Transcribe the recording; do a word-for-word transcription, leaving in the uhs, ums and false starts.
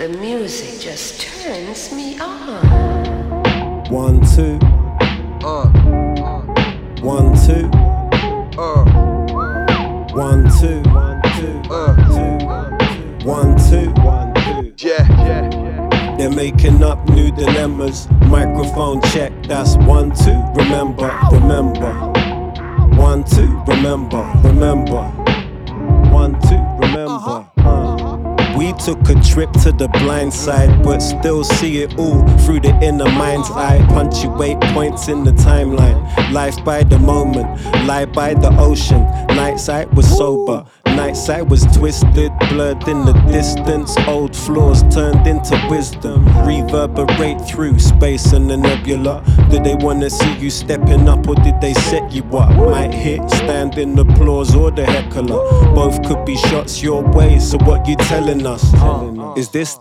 The music just turns me on. One, two. Uh. One, two. Uh. One, two. One, two. Uh. One, two. One, two. Yeah. Yeah. They're making up new dilemmas. Microphone check, that's one, two. Remember, remember. One, two. Remember, remember. One, two. Remember. Uh. We took a trip to the blind side, but still see it all through the inner mind's eye. Punctuate points in the timeline. Life by the moment, lie by the ocean. Night sight was sober, night sight was twisted, blurred in the distance. Old floors turned into wisdom, reverberate through space and the nebula. Did they wanna see you stepping up, or did they set you up? Might hit, standing applause, or the heckler. Both could be shots your way, so what you telling us? Is this